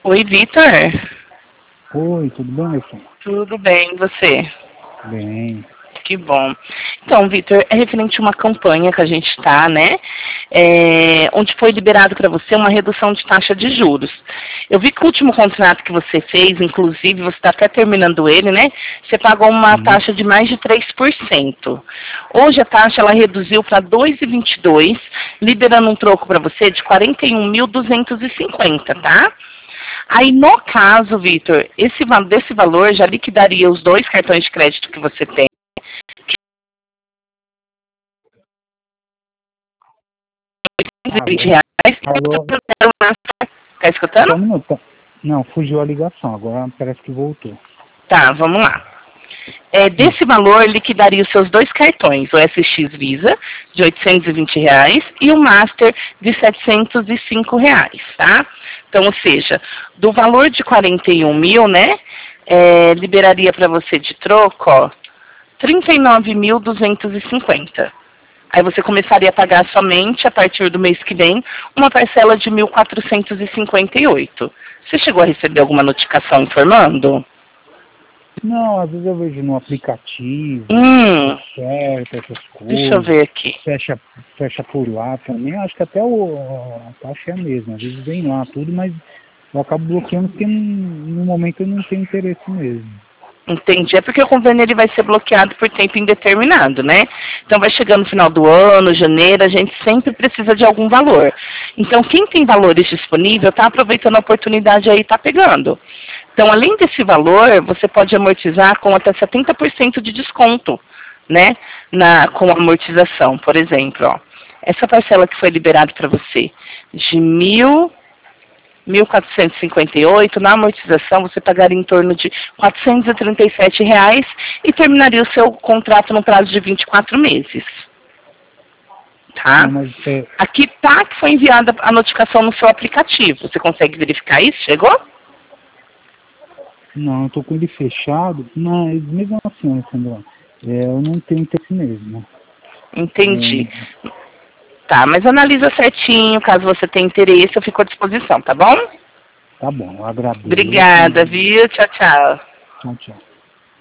Oi, Vitor. Oi, tudo bem, meu filho? Tudo bem, e você? Bem. Que bom. Então, Vitor, é referente a uma campanha que a gente está, né? Onde foi liberado para você uma redução de taxa de juros. Eu vi que o último contrato que você fez, inclusive, você está até terminando ele, né? Você pagou uma taxa de mais de 3%. Hoje a taxa ela reduziu para 2,22, liberando um troco para você de 41.250, tá? Aí, no caso, Vitor, desse valor já liquidaria os 2 cartões de crédito que você tem. R$ 20. Alô? Tá escutando? Só um minuto. Não, fugiu a ligação, agora parece que voltou. Tá, vamos lá. Desse valor, liquidaria os seus 2 cartões, o SX Visa, de R$ 820, e o Master, de R$ 705, tá? Então, ou seja, do valor de 41 mil, né, liberaria para você de troco, ó, 39.250. Aí você começaria a pagar somente, a partir do mês que vem, uma parcela de 1.458. Você chegou a receber alguma notificação informando? Não, às vezes eu vejo no aplicativo, oferta, essas coisas. Deixa eu ver aqui. Fecha por lá também. Acho que até a taxa é a mesma. Às vezes vem lá tudo, mas eu acabo bloqueando porque no momento eu não tenho interesse mesmo. Entendi. É porque o convênio ele vai ser bloqueado por tempo indeterminado, né? Então vai chegando no final do ano, janeiro, a gente sempre precisa de algum valor. Então quem tem valores disponíveis está aproveitando a oportunidade aí e está pegando. Então, além desse valor, você pode amortizar com até 70% de desconto, né? Com amortização, por exemplo, ó. Essa parcela que foi liberada para você de 1.458, na amortização você pagaria em torno de R$ 437 e terminaria o seu contrato no prazo de 24 meses. Tá? Não, Aqui tá que foi enviada a notificação no seu aplicativo. Você consegue verificar isso? Chegou? Não, eu tô com ele fechado, mas mesmo assim, Alessandra, eu não tenho interesse mesmo. Entendi. Tá, mas analisa certinho, caso você tenha interesse, eu fico à disposição, tá bom? Tá bom, eu agradeço. Obrigada, viu? Tchau, tchau. Tchau, tchau.